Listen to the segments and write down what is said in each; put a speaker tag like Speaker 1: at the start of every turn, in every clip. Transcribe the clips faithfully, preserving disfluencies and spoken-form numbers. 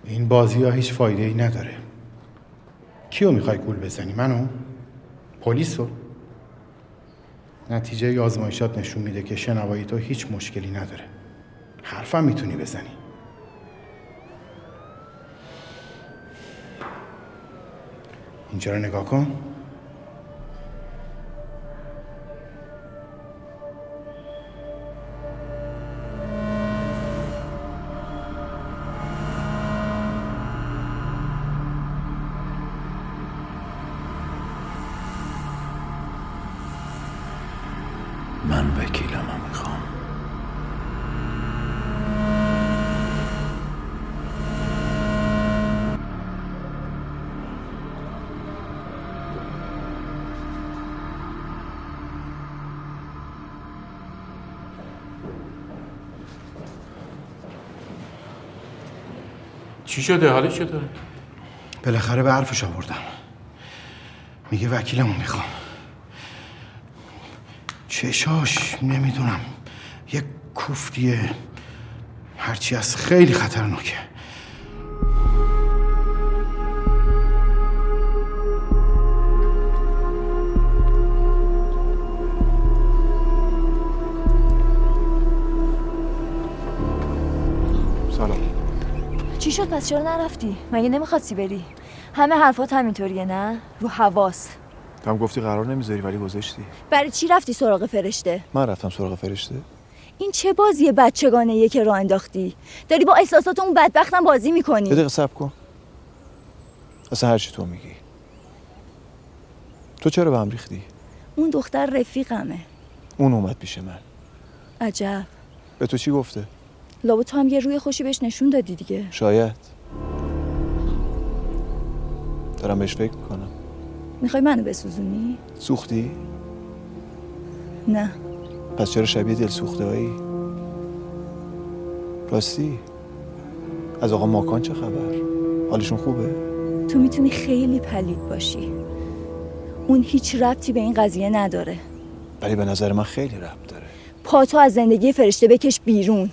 Speaker 1: این بازی ها هیچ فایده ای نداره. کیو میخوای گول بزنی؟ منو؟ پلیسو؟ نتیجه آزمایشات نشون میده که شنوایی تو هیچ مشکلی نداره. حرفم میتونی بزنی. اینجا رو نگاه کن.
Speaker 2: من وکیلمو میخوام.
Speaker 3: چی شده؟ حالش چطوره؟
Speaker 1: بالاخره به حرفش آوردم. میگه وکیلمو میخوام. چشاش نمیدونم یک کوفتیه، هرچی از خیلی خطرناکه.
Speaker 3: سلام.
Speaker 4: چی شد پس؟ چرا نرفتی؟ مگه نمیخواستی بری؟ همه حرفات همینطوریه نه؟ رو حواس.
Speaker 2: تو هم گفتی قرار نمیذاری ولی گذاشتی.
Speaker 4: برای چی رفتی سراغ فرشته؟
Speaker 2: من رفتم سراغ فرشته؟
Speaker 4: این چه بازی بچگانه‌ایه که راه انداختی؟ داری با احساسات اون بدبختم بازی میکنی.
Speaker 2: یه دقیقه صبر کن. اصلا هر چی تو میگی. تو چرا به هم ریختی؟
Speaker 4: اون دختر رفیقمه.
Speaker 2: اون اومد پیش من.
Speaker 4: عجب.
Speaker 2: به تو چی گفته؟
Speaker 4: لابد تو هم یه روی خوشی بهش نشون دادی دیگه.
Speaker 2: شاید. دارم بهش فکر میکنم.
Speaker 4: میخوای منو بسوزونی؟
Speaker 2: سوختی؟
Speaker 4: نه.
Speaker 2: پس چرا شبیه دل سوخته هایی؟ راستی از آقا ماکان چه خبر؟ حالشون خوبه؟
Speaker 4: تو میتونی خیلی پلید باشی، اون هیچ ربطی به این قضیه نداره.
Speaker 2: ولی به نظر من خیلی ربط داره.
Speaker 4: پاتو از زندگی فرشته بکش بیرون.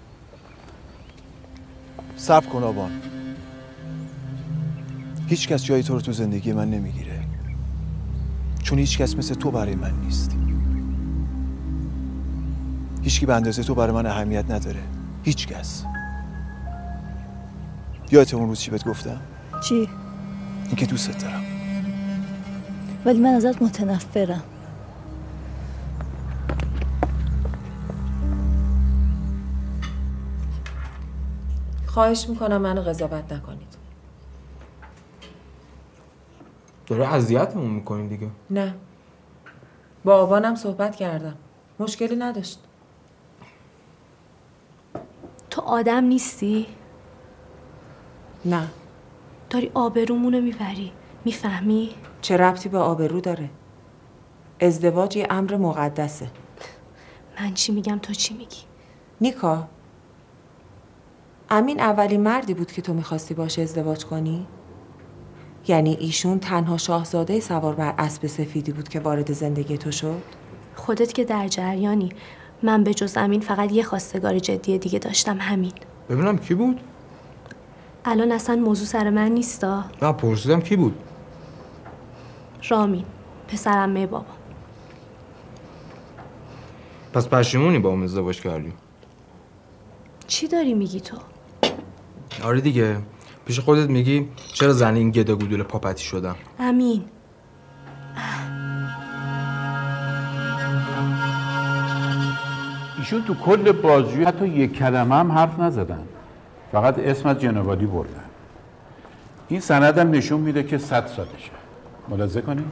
Speaker 2: صبر کن آبان. هیچ کس جای تو رو تو زندگی من نمیگیره، چون هیچ کس مثل تو برای من نیست. هیچکی به اندازه تو برای من اهمیت نداره. هیچ کس. یادت اون روز چی بهت گفتم؟
Speaker 4: چی؟
Speaker 2: اینکه دوستت دارم.
Speaker 4: ولی من ازت متنفرم.
Speaker 5: خواهش میکنم منو قضاوت نکنید.
Speaker 3: داره اذیتمون میکنین دیگه.
Speaker 5: نه، با آبانم صحبت کردم، مشکلی نداشت.
Speaker 6: تو آدم نیستی؟
Speaker 5: نه.
Speaker 6: داری آبرومونو میبری، میفهمی؟
Speaker 5: چه ربطی به آبرو داره؟ ازدواج یه امر مقدسه.
Speaker 6: من چی میگم تو چی میگی؟
Speaker 5: نیکا، امین اولین مردی بود که تو میخواستی باشه ازدواج کنی؟ یعنی ایشون تنها شاهزاده سوار بر اسب سفیدی بود که وارد زندگی تو شد؟
Speaker 6: خودت که در جریانی. من به جز امین فقط یه خواستگار جدی دیگه داشتم، همین.
Speaker 3: ببینم کی بود؟
Speaker 6: الان اصلا موضوع سر من نیستا.
Speaker 3: نه پرسیدم کی بود؟
Speaker 6: رامین، پسرعمه بابا.
Speaker 3: پس پشیمونی با اون ازدواج کردی؟
Speaker 6: چی داری میگی تو؟
Speaker 3: آره دیگه، پیش خودت میگی چرا زن این گدا گودول پاپتی شدم.
Speaker 6: امین،
Speaker 7: ایشون تو کل بازجویی حتی یک کلمه هم حرف نزدن، فقط اسم از جنابعالی بردن. این سندم نشون میده که صد سالشه. ملاحظه کنیم.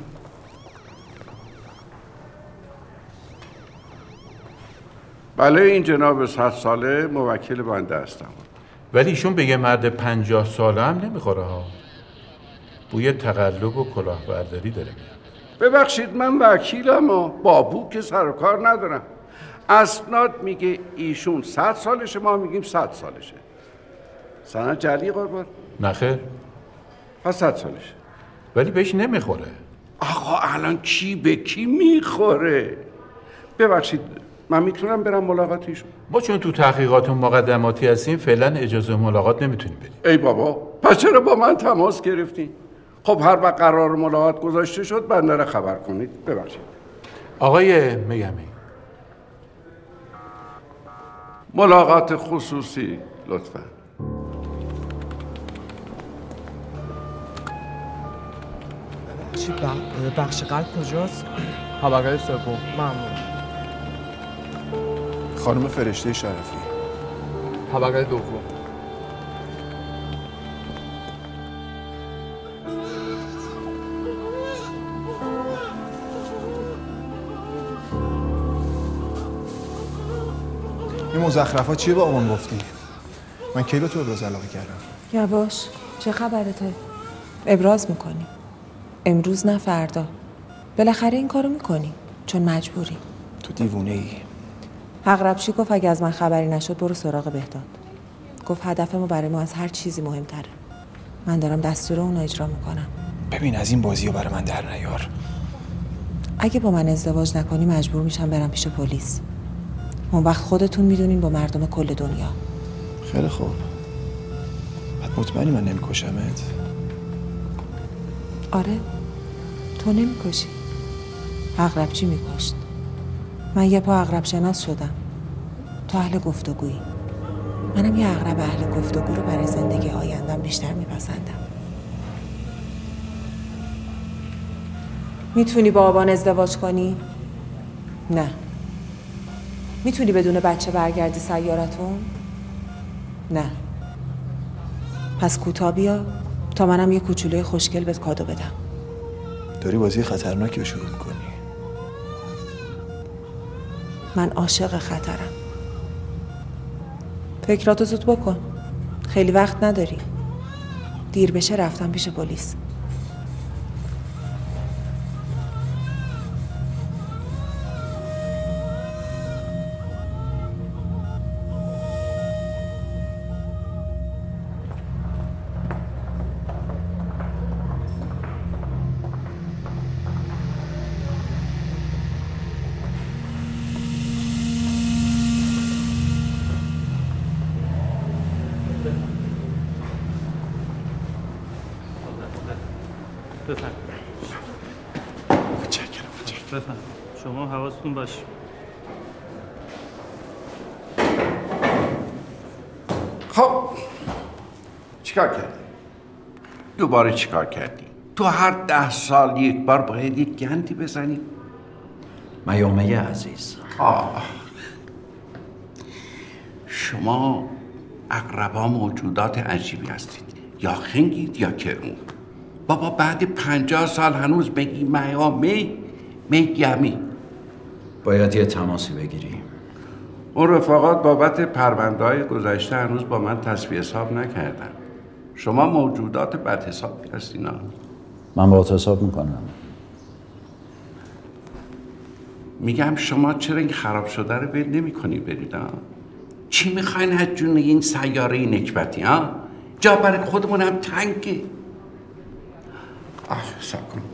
Speaker 8: بله این جناب صد ساله موکل بنده هستم.
Speaker 7: ولی ایشون به یه مرد پنجاه ساله هم نمیخوره ها. بوی تقلب و کلاهبرداری داره میاد.
Speaker 8: ببخشید من وکیلم و بابو که سر و کار ندارم. اسناد میگه ایشون صد سالشه، ما میگیم صد سالشه. سند جلی قربان؟
Speaker 7: نخیر.
Speaker 8: پس صد سالشه.
Speaker 7: ولی بهش نمیخوره.
Speaker 8: آقا الان کی به کی میخوره؟ ببخشید من میتونم برم ملاقاتیشون؟
Speaker 7: ما چون تو تحقیقات مقدماتی هستیم فعلا اجازه ملاقات نمیتونیم بدیم.
Speaker 8: ای بابا، پس چرا با من تماس گرفتین؟ خب هر وقت قرار ملاقات گذاشته شد بنده را خبر کنید. ببخشید.
Speaker 7: آقای میگمی،
Speaker 8: ملاقات خصوصی لطفاً.
Speaker 9: چی بخش قلب کجاست؟
Speaker 3: طبقه سوم. ممنون.
Speaker 2: خانم فرشته شرفی.
Speaker 3: طبقه دوم.
Speaker 2: این مزخرفات چیه با آقام گفتی؟ من کی به تو ابراز علاقه کردم؟
Speaker 5: یواش، چه خبرته؟ ابراز میکنی. امروز نه فردا. بالاخره این کارو میکنی چون مجبوری.
Speaker 2: تو دیوونه ای.
Speaker 5: عقربچی گفت اگه از من خبری نشد برو سراغ بهداد. گفت هدف ما برای ما از هر چیزی مهمتره. من دارم دستور اون اجرا میکنم.
Speaker 2: ببین از این بازی‌ها برای من در نیار.
Speaker 5: اگه با من ازدواج نکنی مجبور میشم برم پیش پلیس. اون وقت خودتون میدونین با مردم کل دنیا.
Speaker 2: خیلی خوب. بعد مطمئنی من نمیکشمت؟
Speaker 5: آره، تو نمیکشی. عقربچی میکشت. من یه پا عقرب شناس شدم. تو اهل گفتگویی. منم یه عقرب اهل گفتگو رو برای زندگی آیندم بیشتر میپسندم. میتونی با آبان ازدواج کنی؟ نه. میتونی بدون بچه برگردی سیارتون؟ نه. پس کوتاه بیا تا منم یه کوچولوی خوشگل بهت کادو بدم.
Speaker 2: داری بازی خطرناکی رو شروع میکنی.
Speaker 5: من عاشق خطرم. فکراتو زود بکن. خیلی وقت نداری. دیر بشه رفتم پیش پلیس.
Speaker 10: بفهم. شما حواستون باشه.
Speaker 8: خب چیکار کردی؟ دوباره چیکار کردی؟ تو هر ده سال یک بار باید یک گندی بزنی؟
Speaker 11: میومه عزیز،
Speaker 8: آه شما عقربا موجودات عجیبی هستید. یا خنگید یا کرمون. بابا بعد پنجاه سال هنوز بگی میومه میگمی.
Speaker 11: باید یه تماسی بگیری.
Speaker 8: اون رفاقات بابت پرونده‌های گذشته هنوز با من تصفیه حساب نکردن. شما موجودات بد حسابی هستین.
Speaker 11: من با حساب میکنم.
Speaker 8: میگم شما چرا این خراب شده رو ول نمی‌کنی برید ها؟ چی میخواین از جون این سیاره نکبتی ها؟ جا برای خودمون هم تنگه. آه سب کن.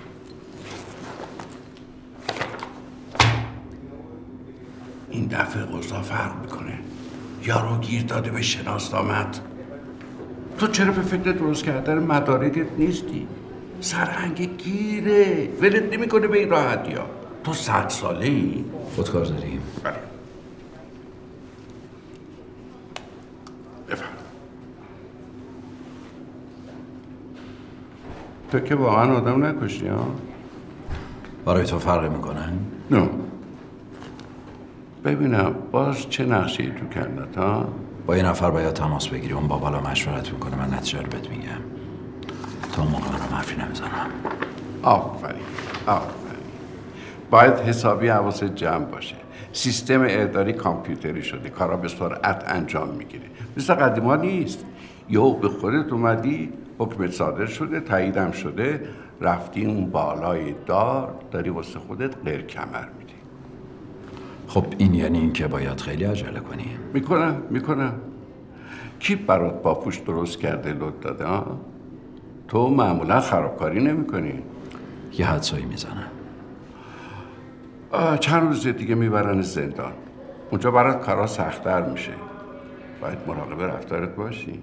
Speaker 8: این دفعه اوضاع فرق میکنه. یارو گیر داده به شناسنامت. تو چرا به فکر درست کردن مدارکت نیستی؟ سرهنگ گیره. ولت نمیکنه به این راحتی ها. تو صد ساله ای؟
Speaker 11: خودکار داریم؟
Speaker 8: بله. بفرم. تو که واقعا آدم نکشتی ها؟
Speaker 11: برای تو فرق میکنه؟
Speaker 8: نه. ببینم باز چه نقشه‌ای تو کندت ها؟
Speaker 11: با یه نفر باید تماس بگیری. اون با بالا مشورت میکنه. من نتیجه رو بهت میگم. تا اون موقع من حرفی نمیزنم.
Speaker 8: آفرین آفرین. باید حسابی حواست جمع باشه. سیستم اداری کامپیوتری شده. کارا به سرعت انجام میگیره. مثل قدیما نیست. یهو به خودت اومدی، حکمت صادر شده، تاییدم شده، رفتی اون بالای دار داری واسه خودت غیر کمر میدی.
Speaker 11: خب این یعنی این که باید خیلی عجله کنی.
Speaker 8: میکنم میکنم. کی برات باپوش درست کرده لط داده ها؟ تو معمولا خرابکاری نمی کنی.
Speaker 11: یه حدسایی میزنم.
Speaker 8: چند روز دیگه میبرن زندان. اونجا برات کارا سخت‌تر میشه. باید مراقب رفتارت باشی.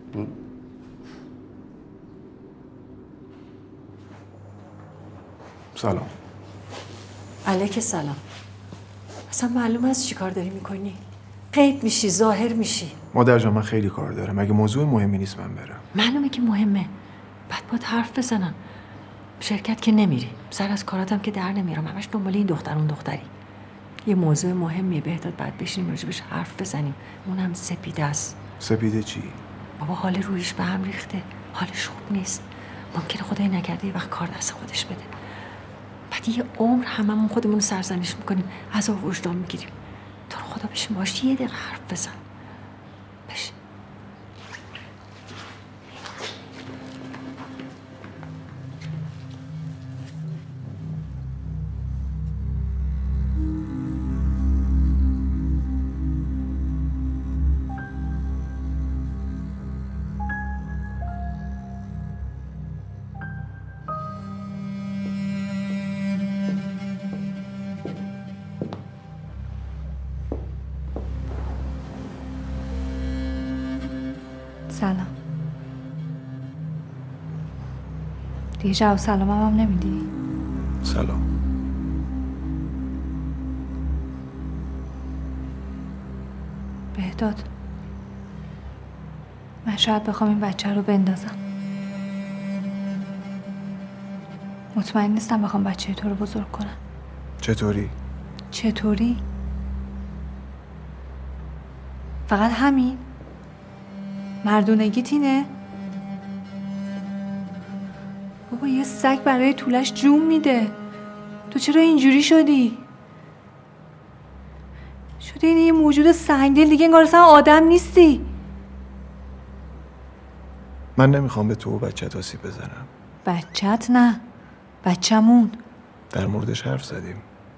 Speaker 2: سلام.
Speaker 12: علیک سلام. اصلا معلوم است چی کار داری میکنی؟ غیب میشی، ظاهر میشی.
Speaker 2: مادر جان من خیلی کار دارم. اگه موضوع مهمی نیست من برم.
Speaker 12: معلومه که مهمه. بعد باید حرف بزنم. شرکت که نمیری. سر از کاراتم که در نمیرم. همش دنبال این دختر اون دختری. یه موضوع مهمیه بهداد باید بشینیم راجبش حرف بزنیم. اونم سپیده است.
Speaker 2: سپیده چی؟
Speaker 12: بابا حال رویش به هم ریخته. حالش خوب نیست. ممکنه خدای نکرده یه وقت کار دست خودش بده. بعد یه عمر هممون خودمون رو سرزنش میکنیم، عذاب وجدان میگیریم. تو رو خدا بشین باش یه دقیقه حرف بزن. بشین.
Speaker 4: سلام. دیگه جواب سلامم هم نمیدی؟
Speaker 2: سلام.
Speaker 4: بهداد من شاید بخوام این بچه رو بندازم. مطمئن نیستم بخوام بچه تو رو بزرگ کنم.
Speaker 2: چطوری؟
Speaker 4: چطوری؟ فقط همین؟ مردونگیت اینه؟ بابا یه سگ برای طولش جون میده. تو چرا اینجوری شدی؟ شده اینه یه موجود سنگدل دیگه، انگار اصلا آدم نیستی.
Speaker 2: من نمیخوام به تو و بچت آسیب بزنم.
Speaker 4: بچت نه، بچمون.
Speaker 2: در موردش حرف زدیم.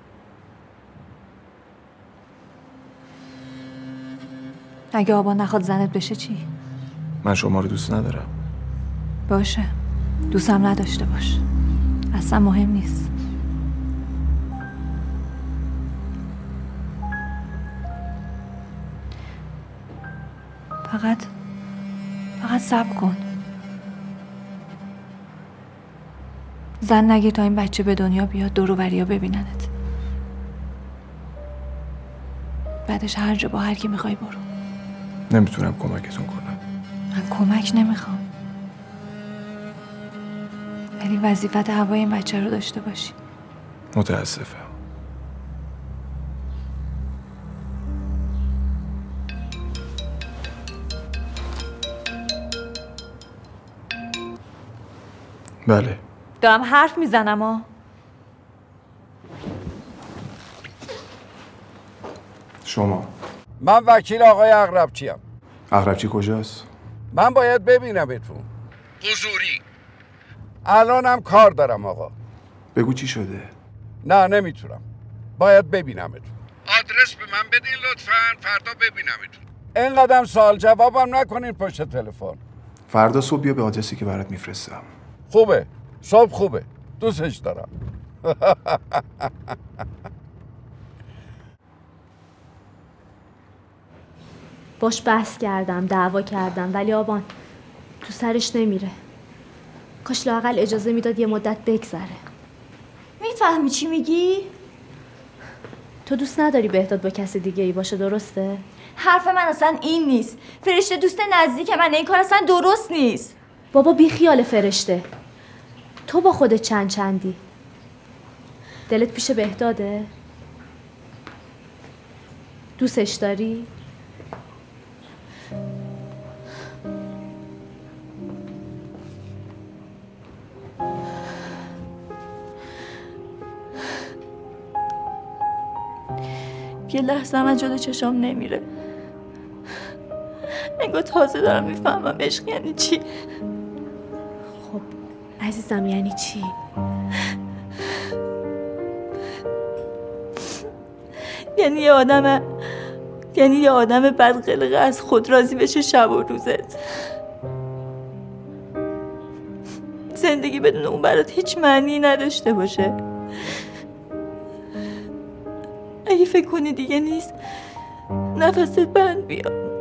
Speaker 4: اگه آبا نخواد زنت بشه چی؟
Speaker 2: من شما رو دوست ندارم.
Speaker 4: باشه، دوستم نداشته باش، اصلا مهم نیست. فقط فقط صبر کن. زن نگیر تا این بچه به دنیا بیاد، دور و بریا ببیننت. بعدش هر جا با هر کی میخوای برو.
Speaker 2: نمیتونم کمکتون کنم.
Speaker 4: من کمک نمیخوام، ولی وظیفت هوای این بچه رو داشته باشی.
Speaker 2: متاسفم. بله.
Speaker 4: دارم حرف میزنم ها.
Speaker 2: شما؟
Speaker 8: من وکیل آقای عقربچی‌ام.
Speaker 2: عقربچی کجاست؟
Speaker 8: من باید ببینمتون. حضوری. الانم کار دارم آقا.
Speaker 2: بگو چی شده؟
Speaker 8: نه نمیتونم. باید ببینمتون. آدرس به من بدین لطفاً، فردا ببینمتون. اینقدر سوال جوابم نکنین پشت تلفن.
Speaker 2: فردا صبح بیا به آدرسی که برات میفرستم.
Speaker 8: خوبه. صبح خوبه. دوستش دارم.
Speaker 6: باش بحث کردم، دعوا کردم، ولی آبان تو سرش نمیره. کاش لااقل اجازه میداد یه مدت بگذره.
Speaker 4: میفهمی چی میگی؟
Speaker 6: تو دوست نداری بهداد با کسی دیگه ای باشه، درسته؟
Speaker 4: حرف من اصلا این نیست. فرشته دوست نزدیک من، این کار اصلا درست نیست.
Speaker 6: بابا بی خیال فرشته. تو با خودت چند چندی؟ دلت پیش بهداده؟ دوستش داری؟
Speaker 4: یه لحظه من جلو چشام نمیره. انگار تازه دارم میفهمم عشق یعنی چی.
Speaker 6: خب عزیزم یعنی چی؟
Speaker 4: یعنی یه آدم یعنی یه آدم بدقلقه از خود راضی بشه شب و روزت. زندگی بدون اون برات هیچ معنی نداشته باشه. اگه فکر کنی دیگه نیست نفست بند بیاد.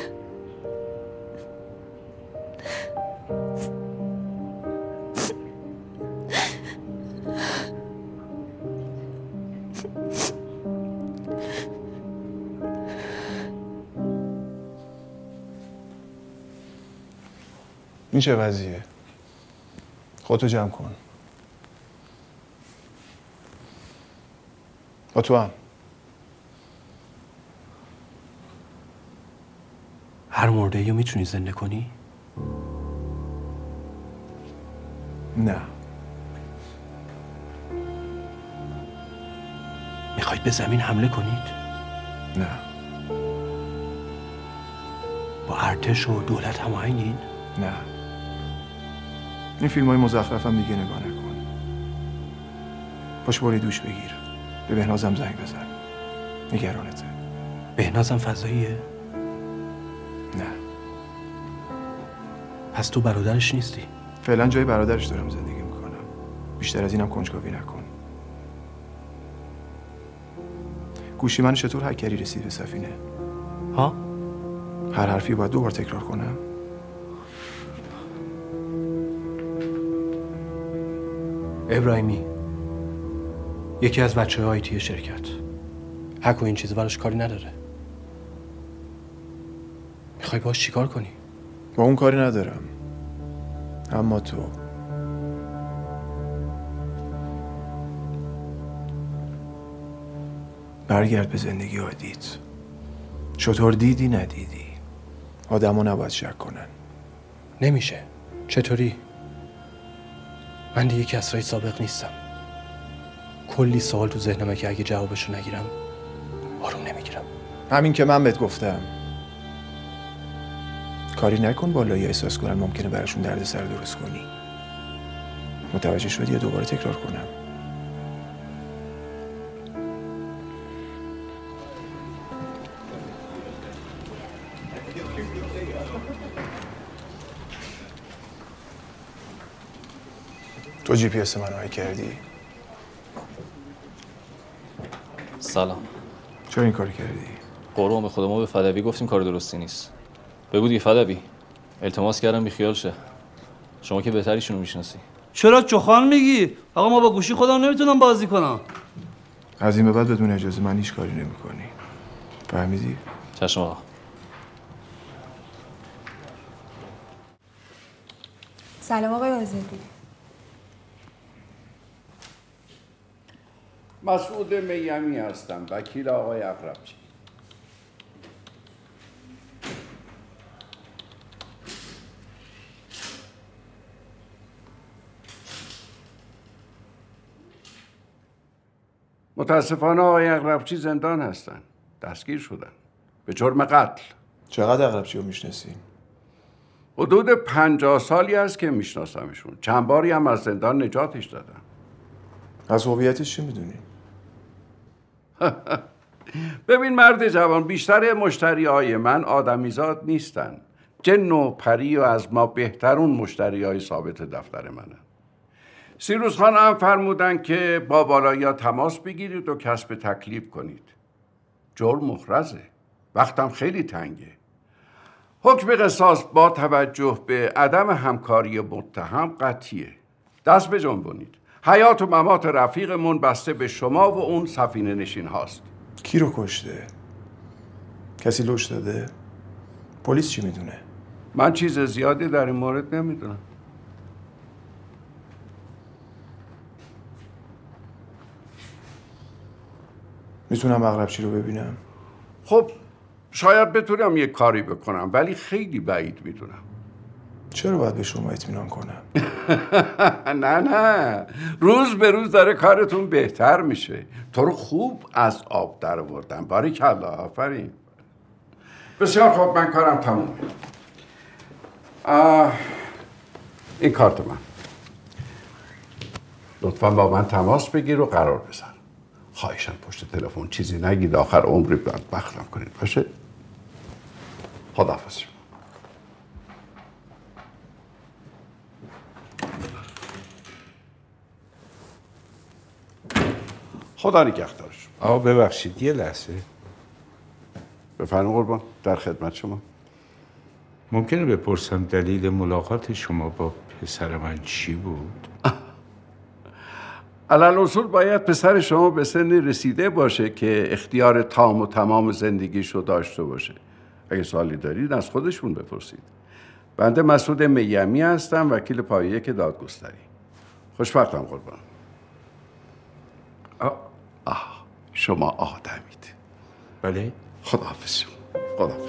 Speaker 2: این چه وضعیه؟ خودتو جمع کن. با تو هم.
Speaker 13: هر مرده ایو میتونی زنده کنی؟
Speaker 2: نه.
Speaker 13: میخواید به زمین حمله کنید؟
Speaker 2: نه.
Speaker 13: با ارتش و دولت هماهنگین؟
Speaker 2: نه. این فیلم های مزخرف هم دیگه نگاه نکن. باش باری دوش بگیر. به بهنازم زنگ بزن. نگرانته.
Speaker 13: بهنازم فضاییه؟
Speaker 2: نه.
Speaker 13: پس تو برادرش نیستی؟
Speaker 2: فعلا جای برادرش دارم زندگی میکنم. بیشتر از اینم کنجکاوی نکن. گوشی من چطور هکری رسید به سفینه؟
Speaker 13: ها؟
Speaker 2: هر حرفی باید دو بار تکرار کنم.
Speaker 13: ابراهیمی یکی از بچه های آیتی شرکت حک و این چیز براش کاری نداره. میخوای باش چیکار کنی؟
Speaker 2: با اون کاری ندارم. اما تو برگرد به زندگی عادیت. چطور دیدی ندیدی. آدمو نباید شک کنن.
Speaker 13: نمیشه. چطوری؟ من دیگه کسرای سابق نیستم. کلی سوال تو ذهنمه که اگه جوابشو نگیرم آروم نمیگیرم.
Speaker 2: همین که من بهت گفتم. کاری نکن بالایی احساس کنن ممکنه براشون درد سر درست کنی. متوجه شدی یا دوباره تکرار کنم؟ تو جی پی اس منو هک کردی؟
Speaker 14: سلام.
Speaker 2: چرا این کاری کردی؟
Speaker 14: قربان به خدا ما به فدوی گفتیم کار درستی نیست. بگو دیگه فدوی. التماس کردم بی خیال شه. شما که بهتریشونو میشناسی.
Speaker 10: چرا چخان میگی؟ آقا ما با گوشی خودم نمیتونم بازی کنم.
Speaker 2: از این به بعد بدون اجازه من هیچ کاری نمی‌کنی. فهمیدی؟
Speaker 14: چشم آقا.
Speaker 5: سلام آقای آزادی.
Speaker 8: مسعود میمی هستم، وکیل آقای اقربچی. متاسفانه آقای اقربچی زندان هستن. دستگیر شدن به جرم قتل.
Speaker 2: چقدر اقربچی رو میشناسین؟
Speaker 8: حدود پنجاه سالی است که میشناسمشون. چند باری هم از زندان نجاتش دادم.
Speaker 2: از هویتش چی میدونی؟
Speaker 8: ببین مرد جوان، بیشتر مشتری های من آدمیزاد نیستن. جن و پری و از ما بهترون مشتری های ثابت دفتر منن. سیروس خان هم فرمودن که با بالایا تماس بگیرید و کسب تکلیف کنید. جرم مخرزه. وقتم خیلی تنگه. حکم قصاص با توجه به عدم همکاری متهم قطعیه. دست بجنبونید. حیات و ممات رفیقمون بسته به شما و اون سفینه نشین هاست.
Speaker 2: کی رو کشته؟ کسی لوش داده؟ پلیس چی میدونه؟
Speaker 8: من چیز زیادی در این مورد نمیدونم.
Speaker 2: میتونم اقربچی رو ببینم؟
Speaker 8: خب شاید بتونم یک کاری بکنم ولی خیلی بعید میدونم.
Speaker 2: چرا باید به شما اطمینان کنم؟
Speaker 8: نه نه، روز به روز داره کارتون بهتر میشه. تو رو خوب از آب در آوردن. باریکلا، آفرین. بسیار خوب، من کارم تمومه. این کارت من. لطفا با من تماس بگیر و قرار بزن. خواهشم پشت تلفن چیزی نگید، آخر عمری بدبختم کنید باشه؟ خداحافظ. خدا نگهدارش.
Speaker 7: آه ببخشید یه لحظه.
Speaker 8: بفرمایید قربان، در خدمت شما.
Speaker 7: ممکنه بپرسم دلیل ملاقات شما با پسر من چی بود؟
Speaker 8: علل اصول باید پسر شما به سن رسیده باشه که اختیار تام و تمام زندگیشو داشته باشه. اگه سوالی دارید از خودشون بپرسید. بنده مسعود میمی هستم، وکیل پایه که دادگستری. خوشوقتم قربان. آه, آه شما آدمید.
Speaker 7: بله؟
Speaker 8: خداحافظ شما. خداحافظ.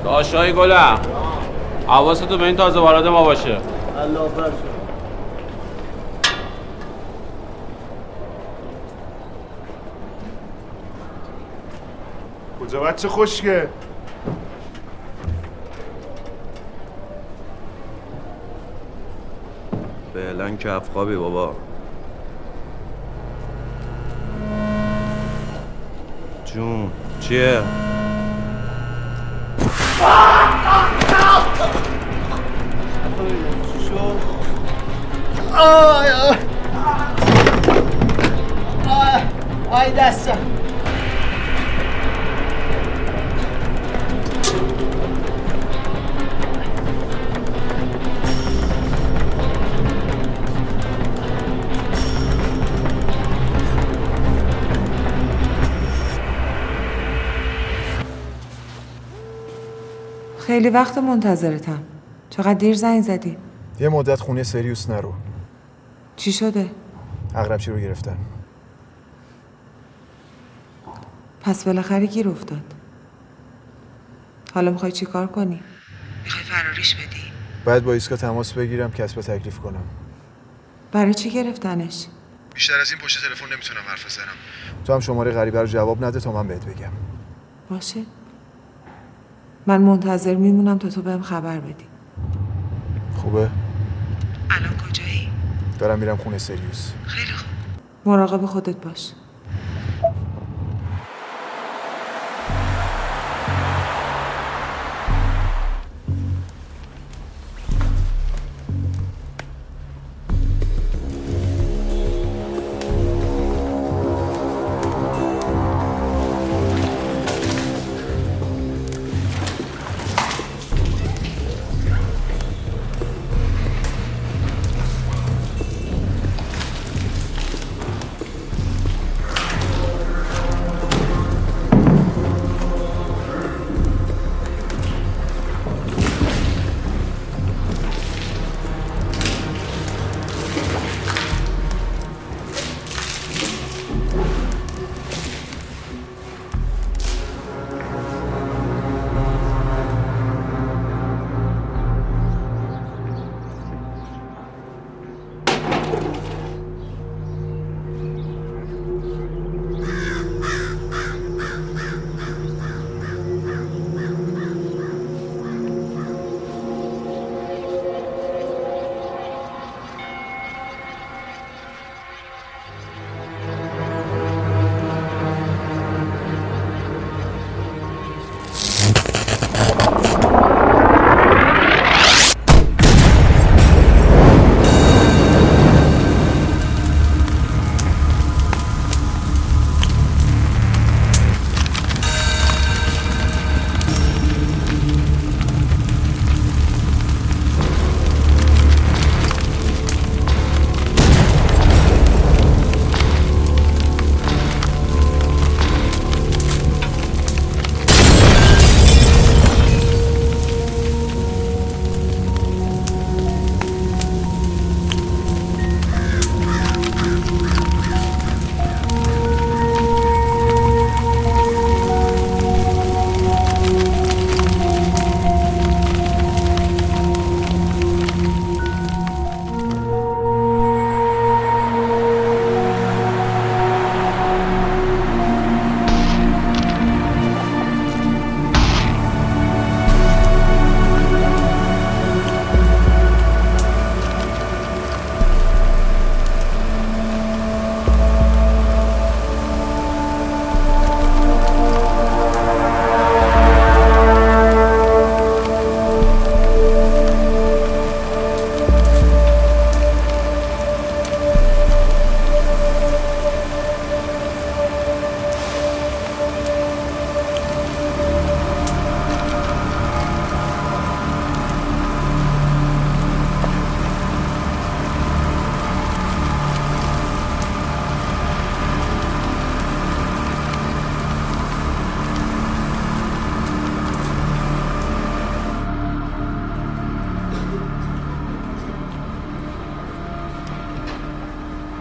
Speaker 15: داشتای گلم حواستو به این تازه وارد ما باشه.
Speaker 16: الله برشون.
Speaker 2: کجا بچه خوشگه؟
Speaker 17: فعلا کف خوابی بابا. جون چیه؟
Speaker 16: آی آی آی دستم.
Speaker 5: خیلی وقت منتظرتم. چقدر دیر زنگ زدی؟
Speaker 2: یه مدت خونه سریوس نرو.
Speaker 5: چی شده؟
Speaker 2: عقربچی رو گرفتن.
Speaker 5: پس بالاخره گیر افتاد. حالا میخوای چی کار کنی؟ میخوای فراریش بدی؟
Speaker 2: باید با ایسکا تماس بگیرم کسب تکلیف کنم.
Speaker 5: برای چی گرفتنش؟
Speaker 2: بیشتر از این پشت تلفن نمیتونم حرف بزنم. تو هم شماره غریبه رو جواب نده تا من بهت بگم.
Speaker 5: باشه. من منتظر میمونم تا تو بهم خبر بدی.
Speaker 2: خوبه؟
Speaker 5: الان کجایی؟
Speaker 2: دارم میرم خونه سریوس.
Speaker 5: خیلی خوب. مراقب خودت باش.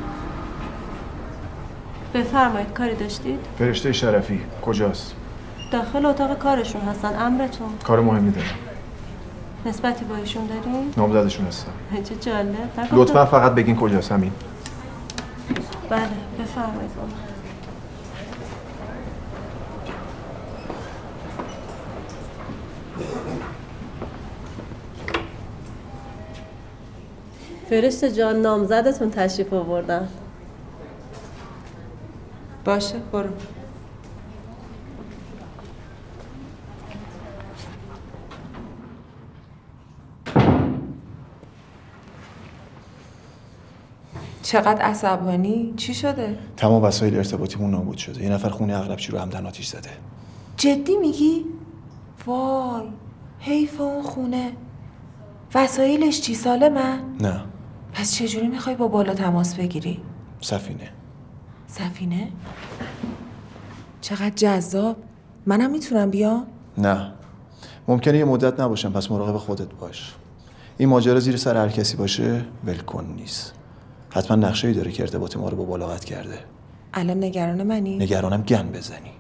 Speaker 18: بفرمایید، کاری داشتید؟
Speaker 2: فرشته شرفی کجاست؟
Speaker 18: داخل اتاق کارشون هستن. امرتون.
Speaker 2: کار مهمی دارم.
Speaker 18: نسبتی با ایشون دارین؟
Speaker 2: نامزدشون هستم.
Speaker 18: چه جالب.
Speaker 2: لطفا فقط بگین کجاست همین.
Speaker 18: بله بفرمایید. فرشته جان نامزدتون تشریف آوردن.
Speaker 5: باشه برو. چقدر عصبانی؟ چی شده؟
Speaker 2: تمام وسایل ارتباطیمون نابود شده. یه نفر خونه اغربچی رو همدن آتیش زده.
Speaker 5: جدی میگی؟ وای حیف اون خونه. وسایلش چی سالمه؟
Speaker 2: نه.
Speaker 5: پس چجوری میخوای با بالا تماس بگیری؟
Speaker 2: سفینه.
Speaker 5: سفینه؟ چقدر جذاب. منم میتونم بیام؟
Speaker 2: نه. ممکنه یه مدت نباشم، پس مراقب خودت باش. این ماجرا زیر سر هر کسی باشه ولکن نیست. حتما نقشه‌ای داره که ارتباط ما رو با بالا قطع کرده.
Speaker 5: الان نگران منی؟
Speaker 2: نگرانم گن بزنی.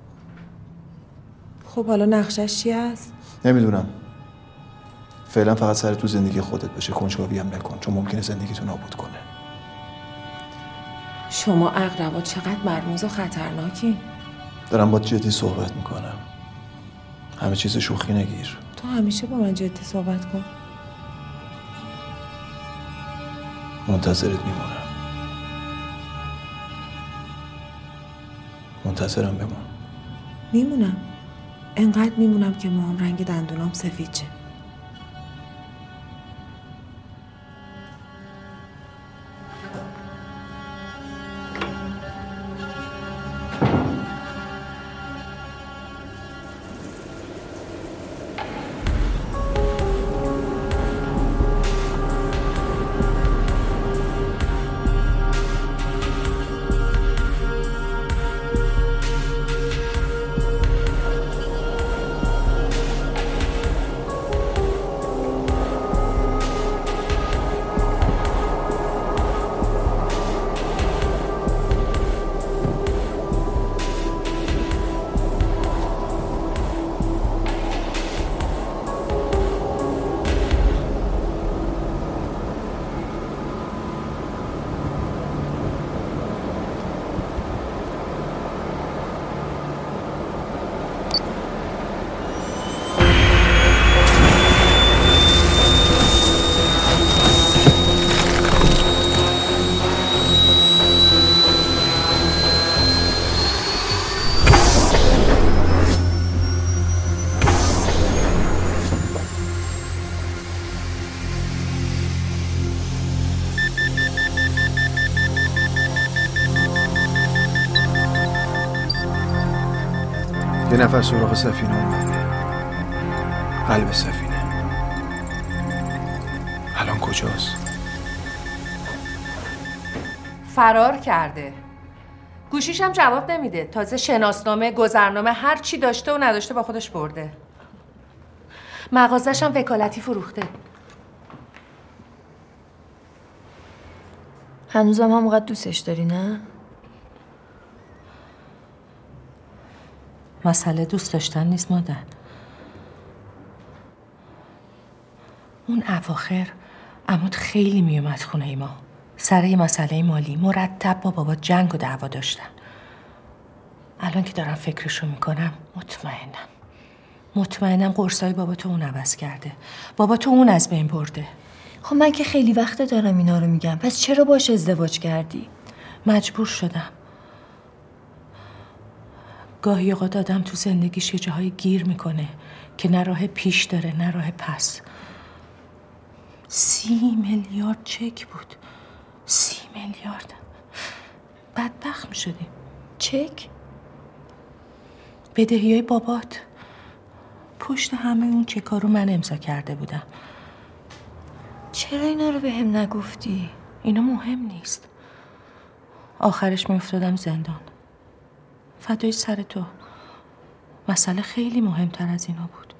Speaker 5: خب حالا نقشش چی هست؟
Speaker 2: نمیدونم. فعلا فقط سر تو زندگی خودت باشه، کنجکاوی هم نکن، چون ممکنه زندگیتو نابود کنه.
Speaker 5: شما عقربا چقدر مرموز و خطرناکی.
Speaker 2: دارم با جدی صحبت میکنم. همه چیز شوخی نگیر.
Speaker 5: تو همیشه با من جدی صحبت کن.
Speaker 2: منتظرت میمونم. منتظرم بمون.
Speaker 5: میمونم. انقدر میمونم که موام رنگ دندونام سفید شه.
Speaker 2: یه نفر سراغ سفینه اومده. قلب سفینه. الان کجاست؟
Speaker 19: فرار کرده. گوشیش هم جواب نمیده. تازه شناسنامه، گذرنامه، هر چی داشته و نداشته با خودش برده. مغازش هم وکالتی فروخته.
Speaker 4: هنوزم همونقدر دوستش داری نه؟
Speaker 19: مسئله دوست داشتن نیست مادر. اون اواخر عمود خیلی میومد خونه ما. سر یه مسئله مالی مرتب با بابا جنگ و دعوا داشتن. الان که دارم فکرشو میکنم مطمئنم مطمئنم قرصای بابا تو اون عوض کرده. بابا تو اون از بین برده.
Speaker 4: خب من که خیلی وقته دارم اینا رو میگم. پس چرا باش ازدواج کردی؟
Speaker 19: مجبور شدم. گاهی اوقات آدم تو زندگیش یه جاهای گیر میکنه که نه راه پیش داره نه راه پس. سی میلیارد چک بود. سی میلیارد. بدبخت میشدیم.
Speaker 4: چک؟
Speaker 19: بدهیای بابات. پشت همه اون چکا رو من امضا کرده بودم.
Speaker 4: چرا اینا رو به هم نگفتی؟
Speaker 19: اینا مهم نیست. آخرش میافتادم زندان. فدای سر تو. مسئله خیلی مهمتر از اینا بود.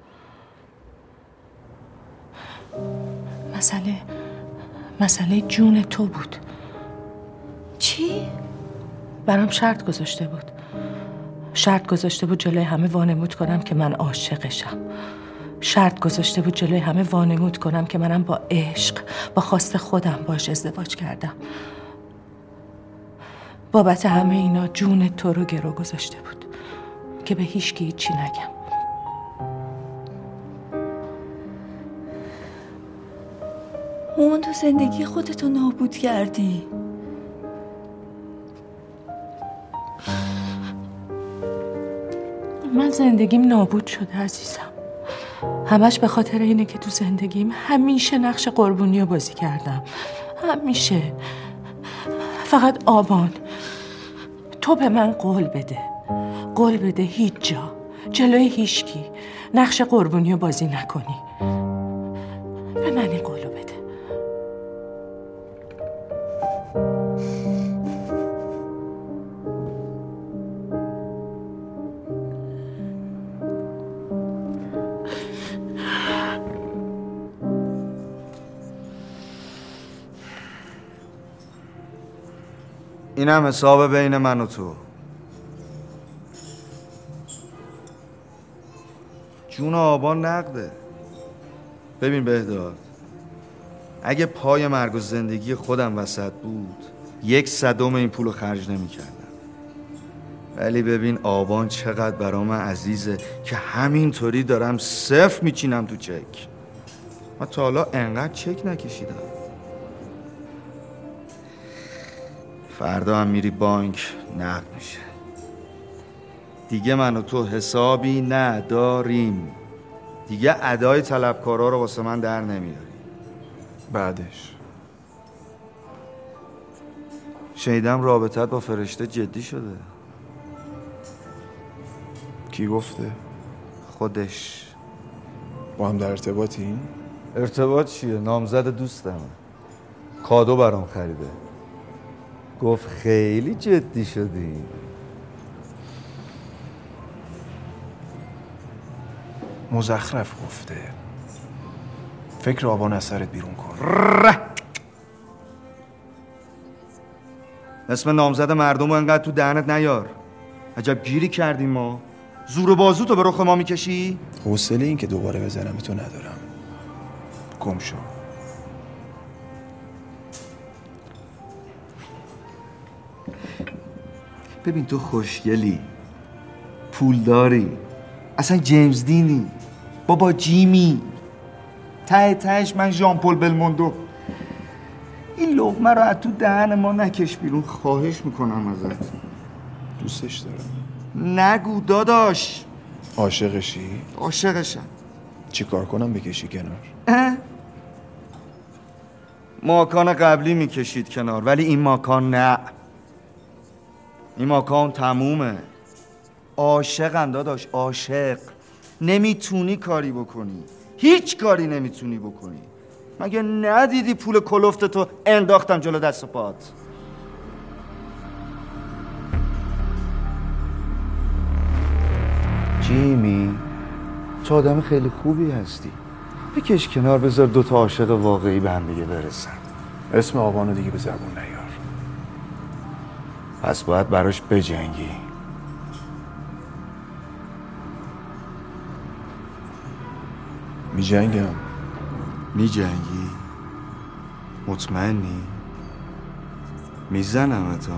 Speaker 19: مسئله مسئله جون تو بود.
Speaker 4: چی؟
Speaker 19: برام شرط گذاشته بود. شرط گذاشته بود جلوی همه وانمود کنم که من عاشقشم. شرط گذاشته بود جلوی همه وانمود کنم که منم با عشق، با خواست خودم باش ازدواج کردم. بابت همه اینا جون تو رو گرو گذاشته بود که به هیچ کی هیچی نگم.
Speaker 4: مامان تو زندگی خودتو نابود کردی.
Speaker 19: من زندگیم نابود شده عزیزم. همش به خاطر اینه که تو زندگیم همیشه نقش قربونی رو بازی کردم. همیشه. فقط آبان تو به من قول بده. قول بده هیچ جا جلوی هیچکی نقش قربونی رو بازی نکنی. به من این قولو بده.
Speaker 20: اینم حساب بین من و تو. جون آبان نقده. ببین بهداد، اگه پای مرگ و زندگی خودم وسط بود یک صدم این پولو خرج نمی کردم. ولی ببین آبان چقدر برام عزیزه که همینطوری دارم صفر میچینم تو چک. من تا حالا انقدر چک نکشیدم. فردا هم میری بانک نقد میشه. دیگه من و تو حسابی نداریم. دیگه ادای طلبکارا رو واسه من در نمیاری.
Speaker 2: بعدش
Speaker 20: شنیدم رابطت با فرشته جدی شده.
Speaker 2: کی گفته؟
Speaker 20: خودش.
Speaker 2: با هم در ارتباطی؟
Speaker 20: ارتباط چیه؟ نامزد دوستمه. کادو برام خریده. گفت خیلی جدی شدی.
Speaker 2: مزخرف گفته. فکر آبان از سرت بیرون کن.
Speaker 20: اسم نامزد مردم رو انقدر تو دهنت نیار. عجب گیری کردیم ما. زور و بازو تو به رخ ما میکشی؟
Speaker 2: حوصله این که دوباره بزنم تو ندارم. گم شو.
Speaker 20: ببین تو خوشگلی، پولداری، اصلا جیمز دینی، بابا جیمی، ته تهش من ژان پل بلموندو. این لقمه رو از تو دهن ما نکش بیرون، خواهش میکنم ازت.
Speaker 2: دوستش دارم.
Speaker 20: نگو داداش.
Speaker 2: عاشقشی؟
Speaker 20: عاشقشم.
Speaker 2: چی کار کنم بکشی کنار؟
Speaker 20: اه؟ ماکان قبلی میکشید کنار، ولی این ماکان نه. این ماکان تمومه. عاشقم داداش، عاشق. نمیتونی کاری بکنی، هیچ کاری نمیتونی بکنی. مگه ندیدی پول کلفت تو انداختم جلو دست پات؟ جیمی، تو آدم خیلی خوبی هستی. بکش کنار، بذار دوتا عاشق واقعی به هم دیگه برسن.
Speaker 2: اسم آبانو دیگه به زبون نیار.
Speaker 20: پس باید براش بجنگی.
Speaker 2: می جنگم.
Speaker 20: می جنگی؟ مطمئنی؟ میزنم اتا.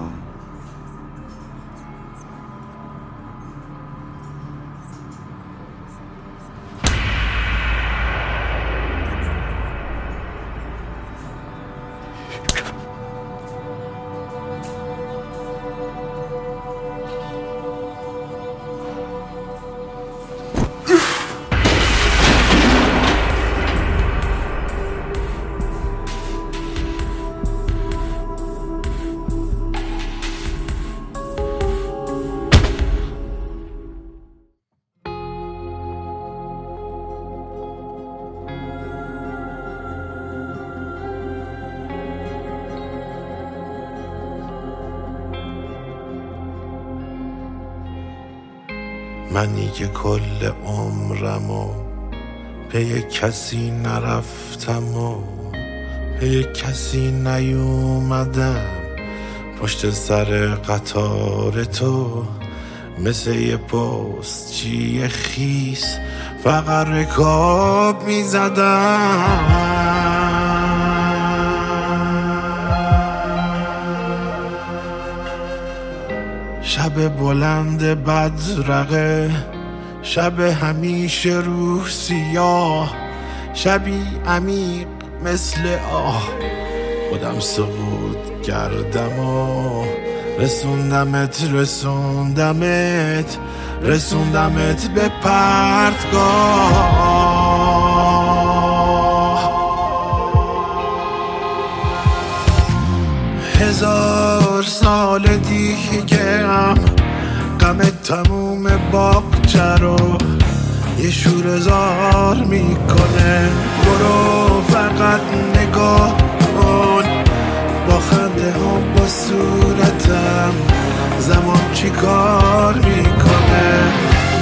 Speaker 21: منی که کل عمرمو پی کسی نرفتم و پی کسی نیومدم، پشت سر قطار تو مثل یه پست چیه خیس فقط رکاب میزدم. شب بلند بدرقه، شب همیشه روح سیاه، شبی عمیق مثل آه، خودم سقوط کردم و رسوندمت رسوندمت رسوندمت به پرتگاه. هزار سال دیگه هم غم تموم باغچه رو یه شور زار میکنه. برو فقط نگاه کن با خنده هم با صورتم زمان چی کار میکنه.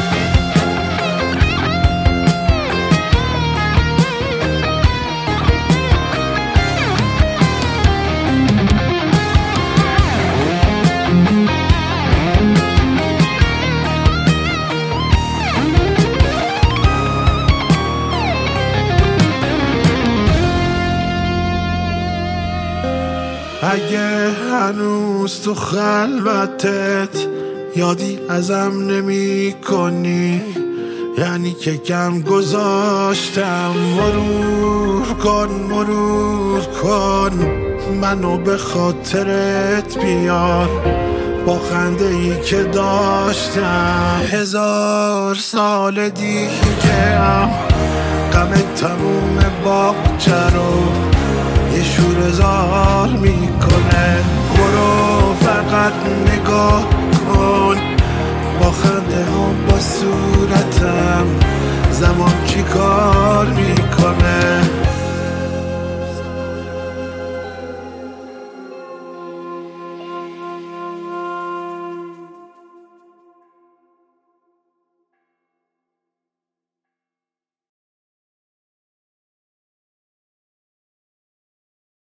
Speaker 21: اگه هنوز تو خلوتت یادی ازم نمی کنی یعنی که کم گذاشتم. مرور کن مرور کن منو به خاطرت بیار با خنده ای که داشتم. هزار سال دیگه هم غم تموم باغچه رو یه شور زار میکنه. برو فقط نگاه کن با خنده هم با صورتم زمان چی کار